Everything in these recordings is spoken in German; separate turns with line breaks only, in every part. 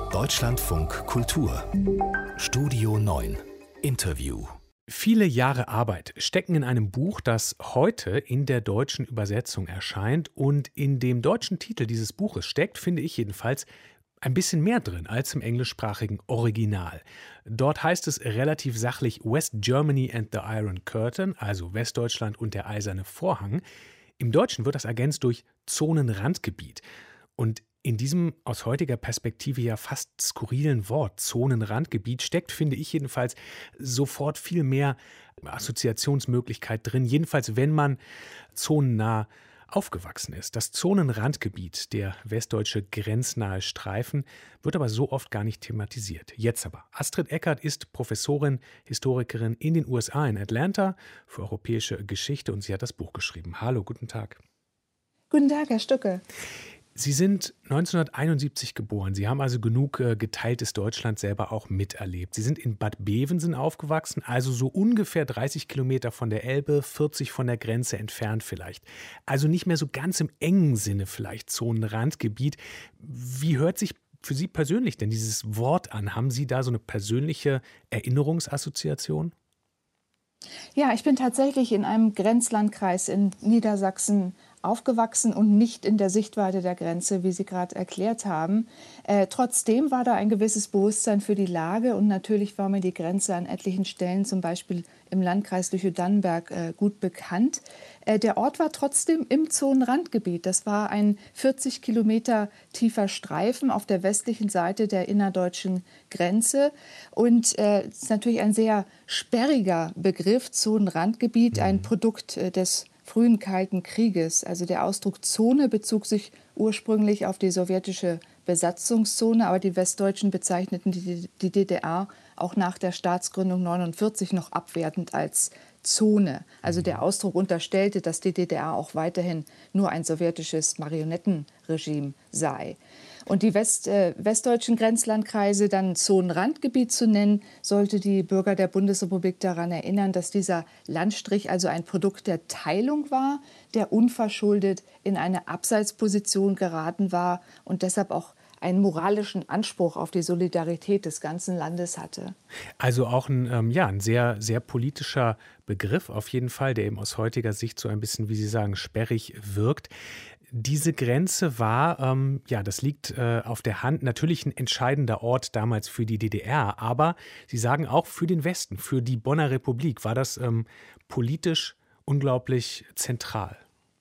Deutschlandfunk Kultur Studio 9 Interview.
Viele Jahre Arbeit stecken in einem Buch, das heute in der deutschen Übersetzung erscheint. Und in dem deutschen Titel dieses Buches steckt, finde ich jedenfalls, ein bisschen mehr drin als im englischsprachigen Original. Dort heißt es relativ sachlich West Germany and the Iron Curtain, also Westdeutschland und der eiserne Vorhang. Im Deutschen wird das ergänzt durch Zonenrandgebiet. Und in diesem aus heutiger Perspektive ja fast skurrilen Wort Zonenrandgebiet steckt, finde ich jedenfalls, sofort viel mehr Assoziationsmöglichkeit drin. Jedenfalls, wenn man zonennah aufgewachsen ist. Das Zonenrandgebiet, der westdeutsche grenznahe Streifen, wird aber so oft gar nicht thematisiert. Jetzt aber. Astrid Eckert ist Professorin, Historikerin in den USA in Atlanta für europäische Geschichte und sie hat das Buch geschrieben. Hallo, guten Tag.
Guten Tag, Herr Stücke.
Sie sind 1971 geboren. Sie haben also genug geteiltes Deutschland selber auch miterlebt. Sie sind in Bad Bevensen aufgewachsen, also so ungefähr 30 Kilometer von der Elbe, 40 von der Grenze entfernt vielleicht. Also nicht mehr so ganz im engen Sinne vielleicht Zonenrandgebiet. Wie hört sich für Sie persönlich denn dieses Wort an? Haben Sie da so eine persönliche Erinnerungsassoziation?
Ja, ich bin tatsächlich in einem Grenzlandkreis in Niedersachsen aufgewachsen und nicht in der Sichtweite der Grenze, wie Sie gerade erklärt haben. Trotzdem war da ein gewisses Bewusstsein für die Lage und natürlich war mir die Grenze an etlichen Stellen, zum Beispiel im Landkreis Lüchow-Dannenberg, gut bekannt. Der Ort war trotzdem im Zonenrandgebiet. Das war ein 40 Kilometer tiefer Streifen auf der westlichen Seite der innerdeutschen Grenze. Und es ist natürlich ein sehr sperriger Begriff, Zonenrandgebiet, ein Produkt des frühen Kalten Krieges. Also der Ausdruck Zone bezog sich ursprünglich auf die sowjetische Besatzungszone, aber die Westdeutschen bezeichneten die DDR auch nach der Staatsgründung 1949 noch abwertend als Zone. Also der Ausdruck unterstellte, dass die DDR auch weiterhin nur ein sowjetisches Marionettenregime sei. Und die westdeutschen Grenzlandkreise dann Zonenrandgebiet zu nennen, sollte die Bürger der Bundesrepublik daran erinnern, dass dieser Landstrich also ein Produkt der Teilung war, der unverschuldet in eine Abseitsposition geraten war und deshalb auch einen moralischen Anspruch auf die Solidarität des ganzen Landes hatte.
Also auch ein sehr, sehr politischer Begriff auf jeden Fall, der eben aus heutiger Sicht so ein bisschen, wie Sie sagen, sperrig wirkt. Diese Grenze war, das liegt auf der Hand, natürlich ein entscheidender Ort damals für die DDR, aber Sie sagen auch für den Westen, für die Bonner Republik war das politisch unglaublich zentral.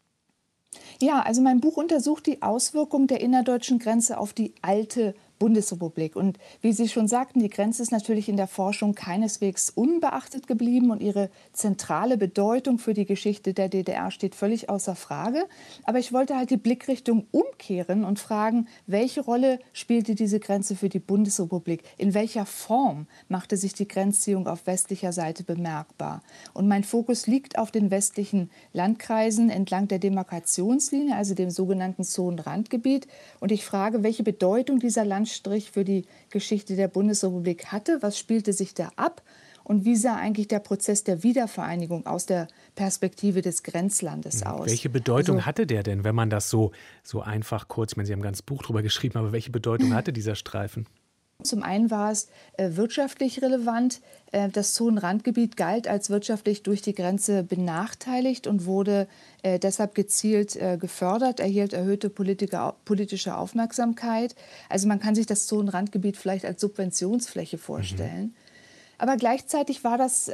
Ja, also mein Buch untersucht die Auswirkungen der innerdeutschen Grenze auf die alte Bundesrepublik. Und wie Sie schon sagten, die Grenze ist natürlich in der Forschung keineswegs unbeachtet geblieben und ihre zentrale Bedeutung für die Geschichte der DDR steht völlig außer Frage. Aber ich wollte halt die Blickrichtung umkehren und fragen, welche Rolle spielte diese Grenze für die Bundesrepublik? In welcher Form machte sich die Grenzziehung auf westlicher Seite bemerkbar? Und mein Fokus liegt auf den westlichen Landkreisen entlang der Demarkationslinie, also dem sogenannten Zonenrandgebiet. Und ich frage, welche Bedeutung dieser Landstrich für die Geschichte der Bundesrepublik hatte, was spielte sich da ab und wie sah eigentlich der Prozess der Wiedervereinigung aus der Perspektive des Grenzlandes aus?
Welche Bedeutung hatte der denn, wenn man das so einfach kurz, ich meine, Sie haben ein ganzes Buch drüber geschrieben, aber welche Bedeutung hatte dieser Streifen?
Zum einen war es wirtschaftlich relevant. Das Zonenrandgebiet galt als wirtschaftlich durch die Grenze benachteiligt und wurde deshalb gezielt gefördert, erhielt erhöhte politische Aufmerksamkeit. Also man kann sich das Zonenrandgebiet vielleicht als Subventionsfläche vorstellen. Aber gleichzeitig war das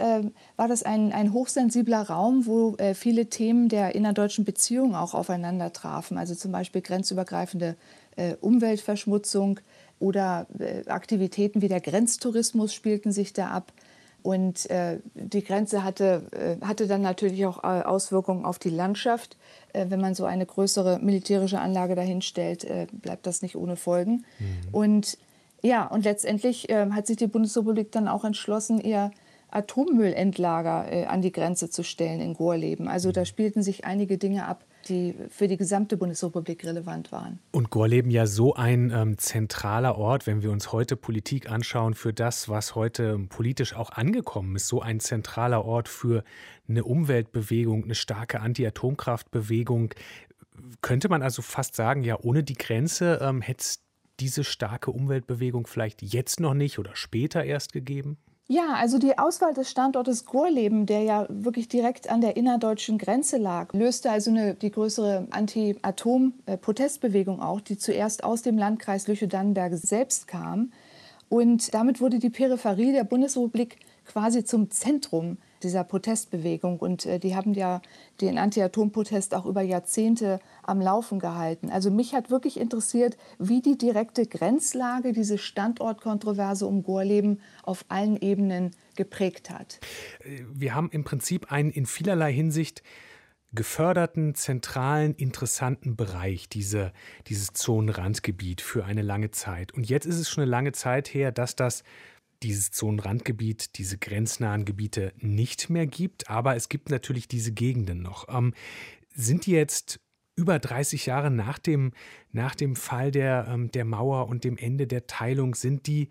ein hochsensibler Raum, wo viele Themen der innerdeutschen Beziehungen auch aufeinander trafen. Also zum Beispiel grenzübergreifende Umweltverschmutzung oder Aktivitäten wie der Grenztourismus spielten sich da ab. Und die Grenze hatte dann natürlich auch Auswirkungen auf die Landschaft. Wenn man so eine größere militärische Anlage dahinstellt, bleibt das nicht ohne Folgen. Und letztendlich hat sich die Bundesrepublik dann auch entschlossen, ihr Atommüllendlager an die Grenze zu stellen in Gorleben. Also da spielten sich einige Dinge ab, die für die gesamte Bundesrepublik relevant waren.
Und Gorleben ja so ein zentraler Ort, wenn wir uns heute Politik anschauen, für das, was heute politisch auch angekommen ist, so ein zentraler Ort für eine Umweltbewegung, eine starke Anti-Atomkraftbewegung. Könnte man also fast sagen, ja, ohne die Grenze hätte es diese starke Umweltbewegung vielleicht jetzt noch nicht oder später erst gegeben?
Ja, also die Auswahl des Standortes Gorleben, der ja wirklich direkt an der innerdeutschen Grenze lag, löste also die größere Anti-Atom-Protestbewegung auch, die zuerst aus dem Landkreis Lüchow-Dannenberg selbst kam. Und damit wurde die Peripherie der Bundesrepublik quasi zum Zentrum dieser Protestbewegung. Und die haben ja den Anti-Atom-Protest auch über Jahrzehnte am Laufen gehalten. Also mich hat wirklich interessiert, wie die direkte Grenzlage diese Standortkontroverse um Gorleben auf allen Ebenen geprägt hat.
Wir haben im Prinzip einen in vielerlei Hinsicht geförderten, zentralen, interessanten Bereich, dieses Zonenrandgebiet für eine lange Zeit. Und jetzt ist es schon eine lange Zeit her, dass dieses Zonenrandgebiet, diese grenznahen Gebiete nicht mehr gibt. Aber es gibt natürlich diese Gegenden noch. Sind die jetzt über 30 Jahre nach dem Fall der Mauer und dem Ende der Teilung, sind die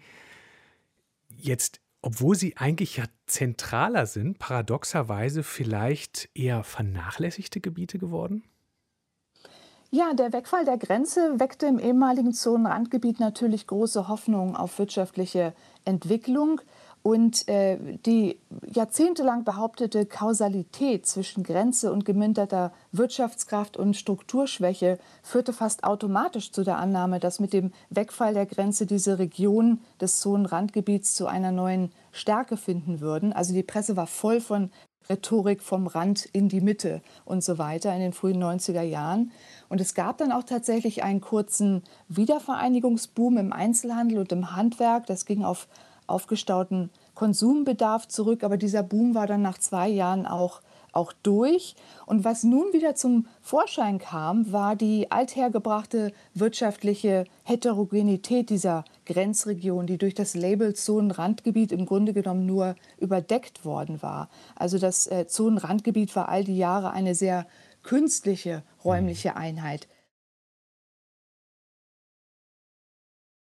jetzt, obwohl sie eigentlich ja zentraler sind, paradoxerweise vielleicht eher vernachlässigte Gebiete geworden?
Ja, der Wegfall der Grenze weckte im ehemaligen Zonenrandgebiet natürlich große Hoffnungen auf wirtschaftliche Entwicklung. Und die jahrzehntelang behauptete Kausalität zwischen Grenze und geminderter Wirtschaftskraft und Strukturschwäche führte fast automatisch zu der Annahme, dass mit dem Wegfall der Grenze diese Regionen des Zonenrandgebiets zu einer neuen Stärke finden würden. Also die Presse war voll von Rhetorik vom Rand in die Mitte und so weiter in den frühen 90er Jahren. Und es gab dann auch tatsächlich einen kurzen Wiedervereinigungsboom im Einzelhandel und im Handwerk. Das ging auf aufgestauten Konsumbedarf zurück. Aber dieser Boom war dann nach 2 Jahren auch durch. Und was nun wieder zum Vorschein kam, war die althergebrachte wirtschaftliche Heterogenität dieser Grenzregion, die durch das Label Zonenrandgebiet im Grunde genommen nur überdeckt worden war. Also das Zonenrandgebiet war all die Jahre eine sehr künstliche räumliche Einheit.